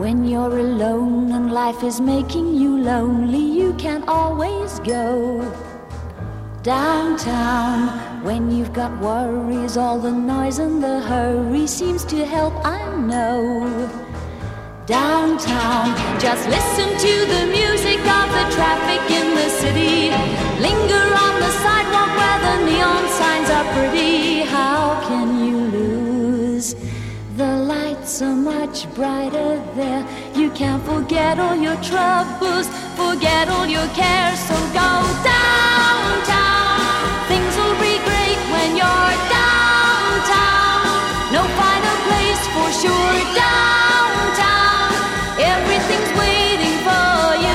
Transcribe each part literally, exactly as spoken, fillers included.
When you're alone and life is making you lonely, you can always go downtown. When you've got worries, all the noise and the hurry seems to help, I know. Downtown, just listen to the music of the traffic in the city. Linger on the sidewalk where the neon signs are pretty. How can you lose? The lights are much brighter there. You can't forget all your troubles, forget all your cares. So go downtown. Things will be great when you're downtown. No finer place for sure. Downtown, everything's waiting for you.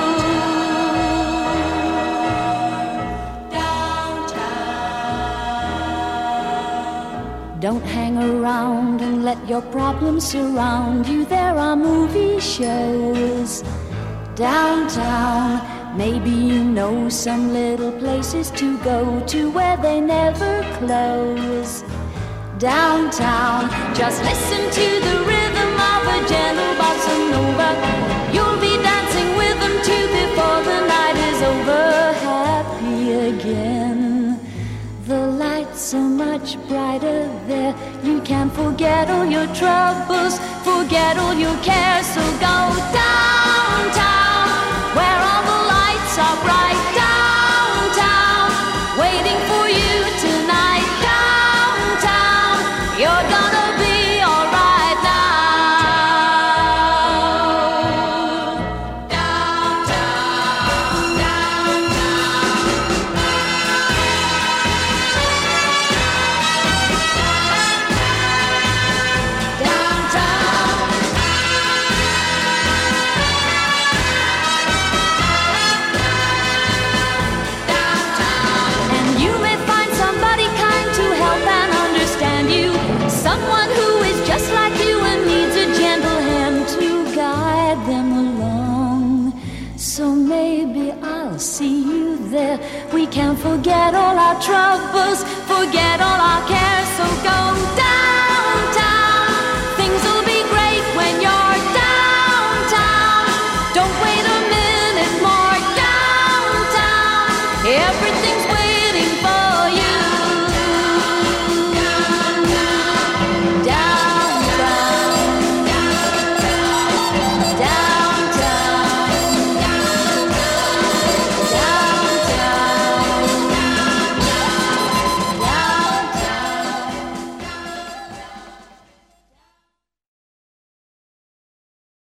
Downtown. Don't hang around and let your problems surround you. There are movie shows downtown. Maybe you know some little places to go to where they never close. Downtown, just listen to the rhythm of a gentle bossa nova. You'll be dancing with them too before the night is over. Happy again. The lights are much brighter there. You can forget all your troubles, forget all your cares. So go downtown, where all the lights are bright. Downtown, waiting for you tonight. Downtown, you're gonna be alright now. Downtown, downtown. Someone who is just like you and needs a gentle hand to guide them along. So maybe I'll see you there. We can forget all our troubles, forget all our cares. So go downtown. Things will